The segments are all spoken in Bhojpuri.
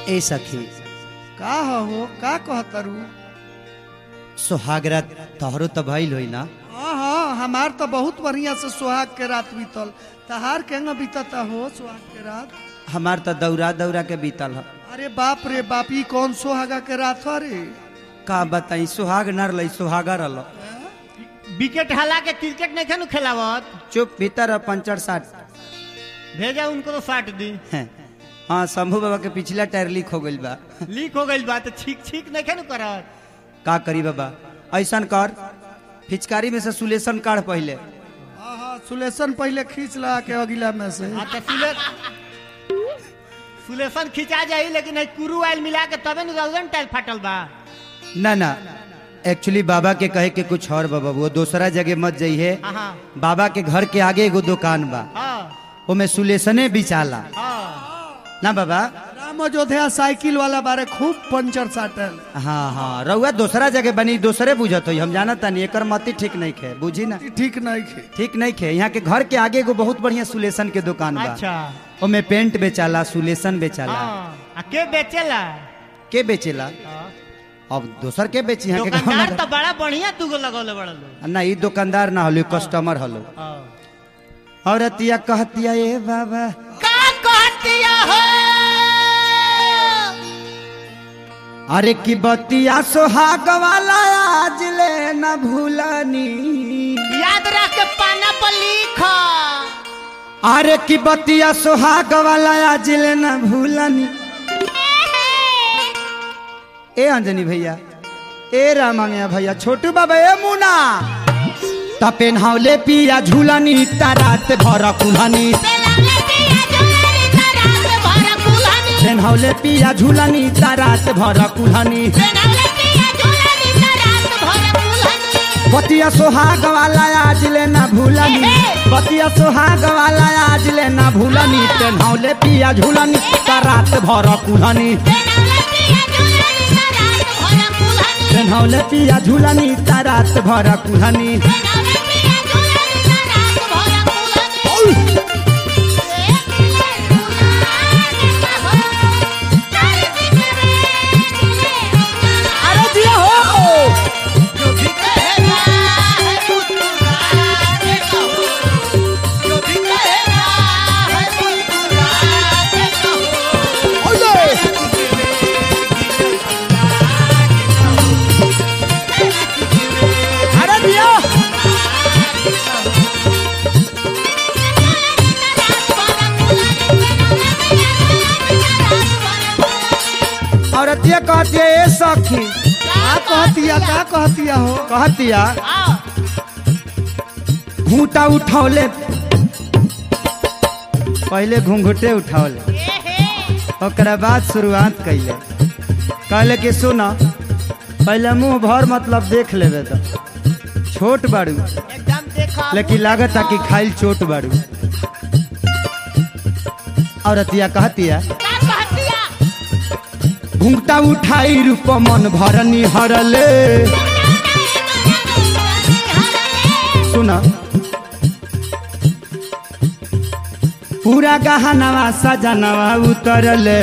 ए सखी का हो का कहतरू? सुहागरात तोहरो तो भइल होई ना? हाँ हमार तो बहुत बढ़िया से सुहाग के रात बीतल। तहार केंगा बीतता हो सुहाग के रात? हमार तो दौरा दौरा के बीतल ह। अरे बाप रे बाप, ई कौन सुहागा के रात हो रे? का बताई, सुहाग नर लई सुहागा रल। विकेट हला के क्रिकेट नहीं खेलू खेलावत। चुप भीतर पंचर साट भेजा उनको तो साट दी। हाँ शंभू बाबा के पिछला टायर लीक हो गइल बा। लीक हो गई बात छीक छीक नहीं खेलू करत। का करी बाबा, ऐसा कर फिचकारी में से सुलेशन काढ़ पहले। हाँ सुलेशन पहले खींच ला के अगिला में से। सुलेशन खिंचा जाई, लेकिन कुरू आयल मिला के तबे न टाइल फाटल बा। ना ना एक्चुअली बाबा के कहे के कुछ और बाबा, वो दूसरा जगह मत जाइए। बाबा के घर के आगे एगो दुकान बा, वो में सुलेशने बिचाला ना बाबा। राम अयोध्या साइकिल वाला बारे खूब पंचर साटल। हाँ हाँ रउआ दूसरा जगह बनी, दूसरे बुझत हो। हम जानता नहीं एकर मती ठीक नहीं खे, बुझी ना? ठीक नहीं खे, ठीक नहीं खे। यहाँ के घर के आगे एगो बहुत बढ़िया सुलेशन के दुकान बा। अच्छा ओमे पेंट बेचाला, सुलेशन बेचाला। के बेचेला? के बेचेला? अब दोसर के बेची? यहाँ के दुकानदार तो बड़ा बढ़िया दुगो लगौले बड़ा लोग। ना, ई दुकानदार ना होलो, कस्टमर होलो। और अतिया कहतिया ए बाबा का कहतिया हो? अरे की बतिया सोहाग वाला आज ले न भूलनी, याद रख के पाना पर लिखा। अरे की बतिया सोहाग वाला आज ले न भूलनी। ए अंजनी भैया, ए रामांगया भैया, छोटू बाबा, ए मुना तपेन हावले पिया झूलनी रात भर कुल्हनी। पेन हावले पिया झूलनी रात भर कुल्हनी। बतिया सोहाग वाला आज ले ना भूलनी, बतिया सोहाग वाला आज ले ना भूलनी। पेन हावले पिया झूलनी रात भर कुल्हनी। पेन हावले पिया झूलनी रात भर कुल्हनी। औरतिया कहती है ए सखी, का कहतिया हो? कहतिया घूंटा उठौले, पहले घूंघटे उठौले, ओकरा बाद शुरुआत कैले। कहले कि सुना, पहले मुंह भर मतलब देख लेवे तो। छोट बाड़ू लेकिन लागत कि खाइल चोट बाड़ू। औरतिया कहतिया घूंघटा उठाई रूप मन भरनी हरले। सुना पूरा गहनवा सजनवा उतरले।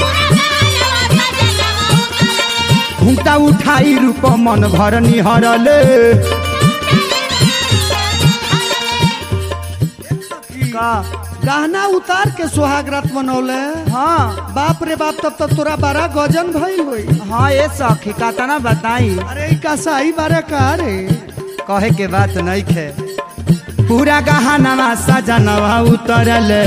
घूंघटा उठाई रूप मन भरनी हरले। का गहना उतार के सुहाग रात मनौले? हाँ बाप रे बाप, तब तो तोरा बड़ा गजन भइल होई। हाँ ए सखी कातना बताई। अरे का सही बारे का रे? कहे के बात नहीं खे। पूरा गहनवा सजनवा उतरले।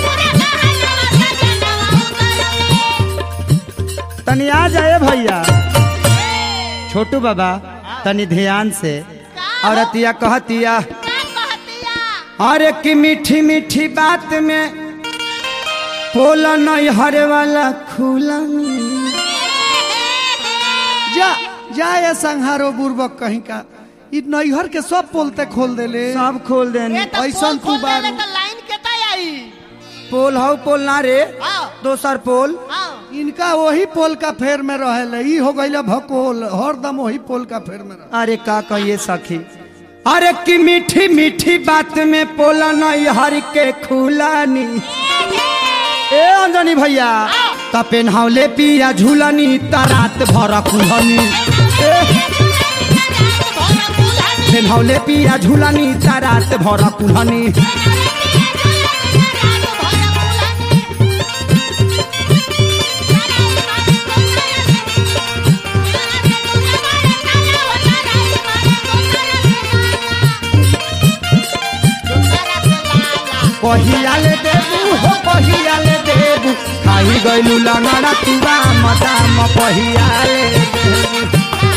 तनी आ जाए भैया, छोटू बाबा तनी ध्यान से। औरतिया कहतिया अरे की मीठी मीठी बात में पोला नहीं हरे वाला खुला। जा ये संहारो बुर्बक कहीं का, इ नैहर के सब पोलते खोल देले। सब खोल देने। ऐसा तू बारू लाइन केता आई पोल हो, पोल ना रे, दोसर पोल। इनका वही पोल का फेर में रहेले। ई हो गइला भकोल, हरदम वही पोल का फेर में रहे। अरे का कहिए सखी, अरे की मीठी मीठी बात में पोला नहीं हर के खुलानी। ए अंजनी भैया त पेन्हावले पिया झूलनी त रात भर कुल्हनी पेन्हावले पिया झूलनी त रात भर कुल्हनी कहियाले देबू हो कहियाले देबू खाई गइलू लंगड़ा तुबा मदाम कहियाले देबू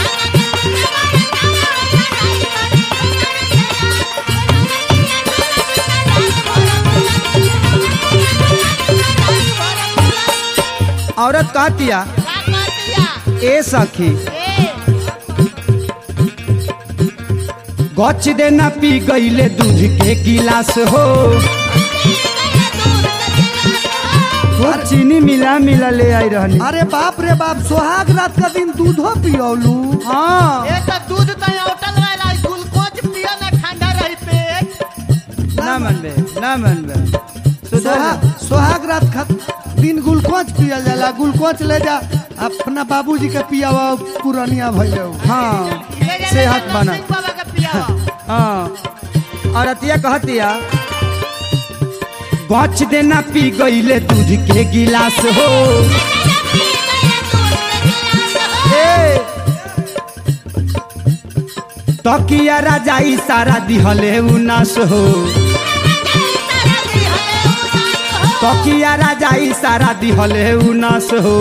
औरत कहतिया ए सखी गच देना पी गईले दूध के गिलास हो चीनी मिला मिला ले आई रहनी। अरे बाप रे बाप, सोहाग रात का दिन दूधो पियोलू। हाँ ए तो दूध तो होटल वाला ग्लूकोज पियो ना ठंडा रही पेट। ना मनबे सोहाग रात का दिन ग्लूकोज पिया जाला, ग्लूकोज ले जा अपना बाबूजी के पियावा पुरानिया भइले। हाँ सेहत बना। हाँ और अतिया कहतिया बच देना पी गईले दूध के गिलास हो तकिया राजाई सारा दिहले उनास हो तकिया राजाई सारा दिहले उनास हो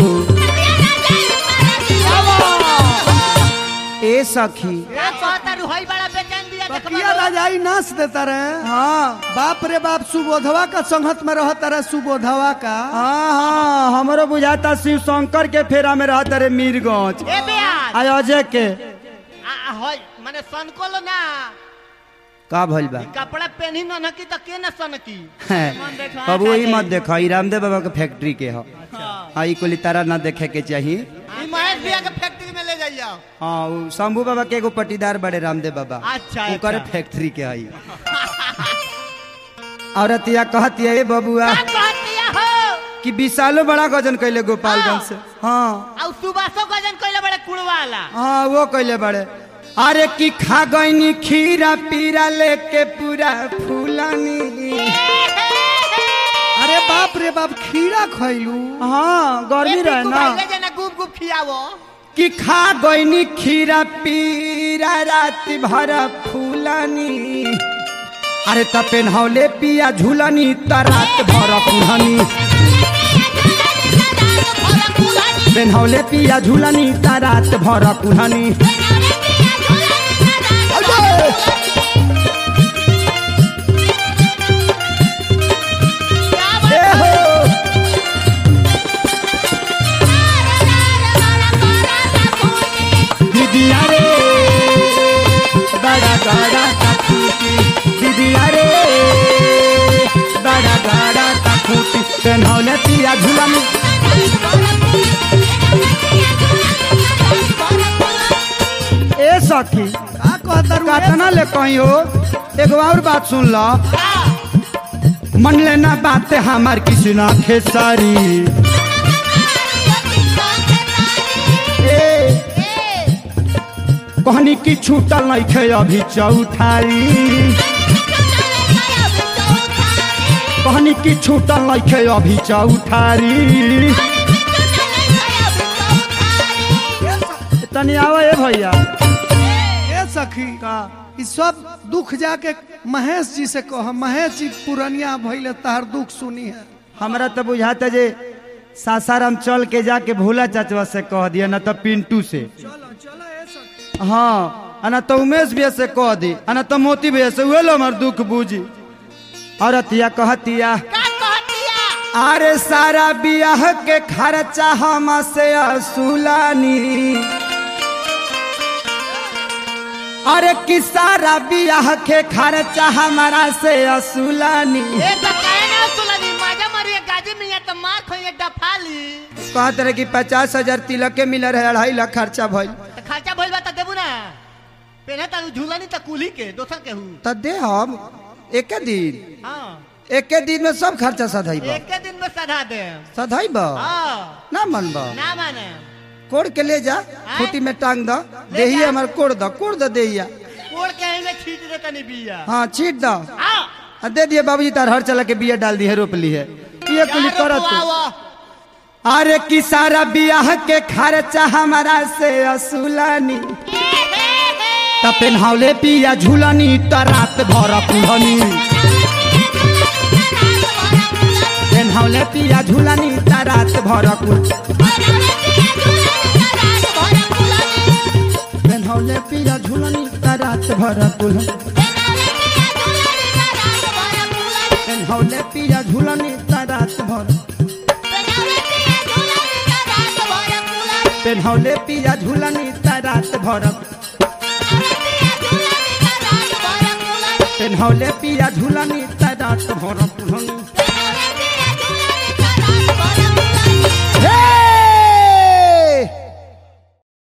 ए सखी तकिया राजाई नाच देता रहे। हाँ बाप रे बाप, सुबोधवा का संगत में रहता रहे। सुबोधवा का हाँ हमरो बुझाता शिव शंकर के फेरा में रहता रे मीरगंज अजय के माने सनकोलो ना का भइल बा कपड़ा पहनी न की तो के न सनकी बाबू वही मत देखा ई रामदेव बाबा के फैक्ट्री के हो। हाँ ई कोली तारा ना देखे के चाहिए। ई महेश भैया के फैक्ट्री में ले जाइयो। हाँ वो शंभू बाबा के एगो पटीदार बड़े रामदेव बाबा। अच्छा ओकर फैक्ट्री के हई। औरतिया कहतिया ए बबुआ कि विशालो बड़ा गजन कैले गोपालगंज से। हाँ और सुबासो गजन कैले बड़े कुड़वाला। हाँ वो कैले बड़े। अरे कि खा गईनी खीरा पीरा लेके पूरा फूलानी। अरे बाप रे बाप, खीरा खैलू। हाँ गर्मी रहे ना गुप गुप खियावो कि खा गईनी खीरा पीरा रात भर फूलानी। अरे त पेन्हौले पिया झूलनी त रात भर कुल्हनी पेन्हौले पिया झूलनी त रात भर कुल्हनी। दीदिया रे बड़ा गाड़ा तकूटी दीदिया रे बड़ा गाड़ा तकूटी पेन्हौले पिया झूलनी। ए सखी कातना ले कहीं हो एगो और बात सुन लो। मन लेना बात हमार किसी ना खेसारी। कहनी की छूटल नहीं खे अभी चौठारी। कहनी की छूटल नहीं खे अभी चौठारी। तनी आवे भैया ए सखी का ई सब दुख जाके महेश जी से कह। महेश जी पुरनिया भइले तार दुख सुनी है। हमरा तो बुझाता जे सासाराम चल के जाके भोला चाचवा से कह दिया ना तो पिंटू से। चलो चलो ए सखी। हाँ अना तो उमेश भैया से कह दी अना तो मोती भैया से उहे लो हमार दुख बूझी। औरतिया कहतिया अरे सारा बियाह के खर्चा हम से असुलानी। अरे कि सारा बियाह के खर्चा हमारा से असुलानी। कहत रहे कि 50,000 तिलक के मिल रहे 2.5 लाख खर्चा भइल। खर्चा भइल बा त देबू ना पेने त झूलनी त कुली के दोसर के हूं त दे हम एक दिन। हां एके दिन में सब खर्चा सधाइब एक के दिन में सधा दे सधाइब हाँ ना मनब ना माने कोड़ के ले जा खूटी में टांग दो देही हमार कोड़ दो देहिया कोड़ के में छीट दे तनी बिया हाँ छीट दो आ दे दिए बाबूजी तार हर चला के बिया डाल दी है रोप ली है ये कुली करत अरे कि सारा बियाह के खर्चा हमारा से असुलानी त पेन्हावले पिया झूलानी त रात भर कुल्हनी पेन्हावले पिया झूलानी त रात भर पेन्हावले पिया झूलानी त रात भर कुल्हनी पेन्हावले पिया झूलानी त रात भर पेन्हावले पिया झूलानी त रात भर पेन्हावले पिया झूलानी त रात भर